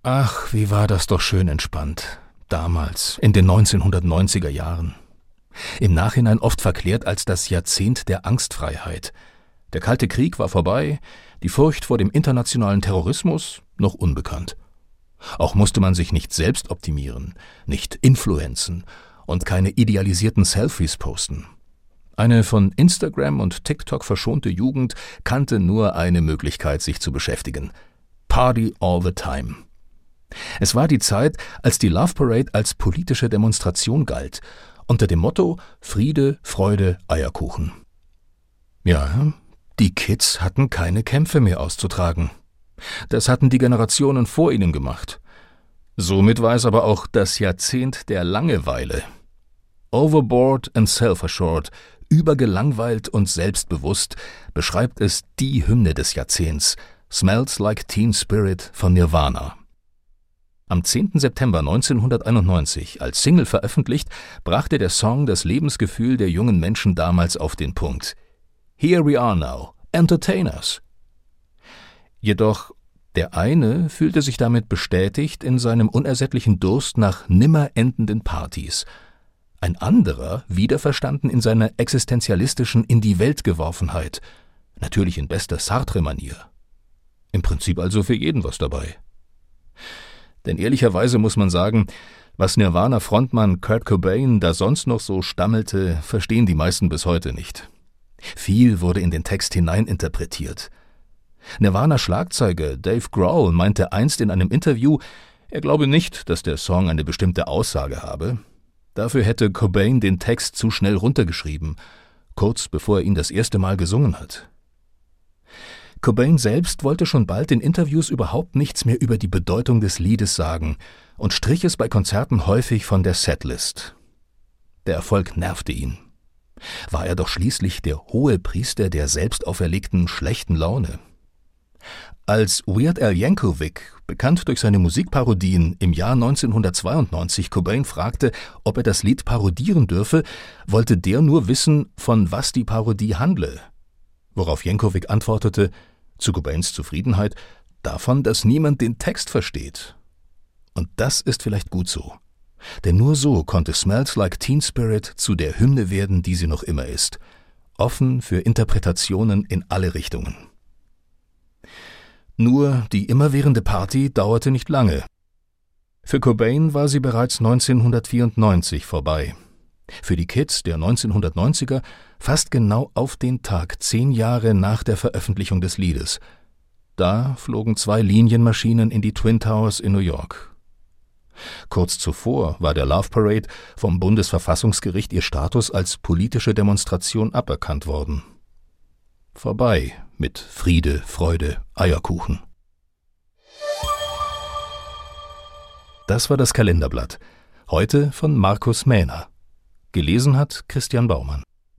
Ach, wie war das doch schön entspannt. Damals, in den 1990er Jahren. Im Nachhinein oft verklärt als das Jahrzehnt der Angstfreiheit. Der Kalte Krieg war vorbei, die Furcht vor dem internationalen Terrorismus noch unbekannt. Auch musste man sich nicht selbst optimieren, nicht influenzen und keine idealisierten Selfies posten. Eine von Instagram und TikTok verschonte Jugend kannte nur eine Möglichkeit, sich zu beschäftigen: Party all the time. Es war die Zeit, als die Love Parade als politische Demonstration galt, unter dem Motto Friede, Freude, Eierkuchen. Ja, die Kids hatten keine Kämpfe mehr auszutragen. Das hatten die Generationen vor ihnen gemacht. Somit war es aber auch das Jahrzehnt der Langeweile. Overboard and self-assured, übergelangweilt und selbstbewusst, beschreibt es die Hymne des Jahrzehnts, Smells Like Teen Spirit von Nirvana. Am 10. September 1991, als Single veröffentlicht, brachte der Song das Lebensgefühl der jungen Menschen damals auf den Punkt. Here we are now, entertain us. Jedoch der eine fühlte sich damit bestätigt in seinem unersättlichen Durst nach nimmer endenden Partys, ein anderer wiederverstanden in seiner existenzialistischen In-die-Welt-Geworfenheit, natürlich in bester Sartre-Manier. Im Prinzip also für jeden was dabei. Denn ehrlicherweise muss man sagen, was Nirvana-Frontmann Kurt Cobain da sonst noch so stammelte, verstehen die meisten bis heute nicht. Viel wurde in den Text hineininterpretiert. Nirvana-Schlagzeuger Dave Grohl meinte einst in einem Interview, er glaube nicht, dass der Song eine bestimmte Aussage habe. Dafür hätte Cobain den Text zu schnell runtergeschrieben, kurz bevor er ihn das erste Mal gesungen hat. Cobain selbst wollte schon bald in Interviews überhaupt nichts mehr über die Bedeutung des Liedes sagen und strich es bei Konzerten häufig von der Setlist. Der Erfolg nervte ihn. War er doch schließlich der Hohepriester der selbst auferlegten schlechten Laune. Als Weird Al Yankovic, bekannt durch seine Musikparodien, im Jahr 1992 Cobain fragte, ob er das Lied parodieren dürfe, wollte der nur wissen, von was die Parodie handle. Worauf Yankovic antwortete, zu Cobains Zufriedenheit, davon, dass niemand den Text versteht. Und das ist vielleicht gut so. Denn nur so konnte Smells Like Teen Spirit zu der Hymne werden, die sie noch immer ist. Offen für Interpretationen in alle Richtungen. Nur die immerwährende Party dauerte nicht lange. Für Cobain war sie bereits 1994 vorbei. Für die Kids der 1990er fast genau auf den Tag 10 Jahre nach der Veröffentlichung des Liedes. Da flogen 2 Linienmaschinen in die Twin Towers in New York. Kurz zuvor war der Love Parade vom Bundesverfassungsgericht ihr Status als politische Demonstration aberkannt worden. Vorbei mit Friede, Freude, Eierkuchen. Das war das Kalenderblatt. Heute von Markus Mähner. Gelesen hat Christian Baumann.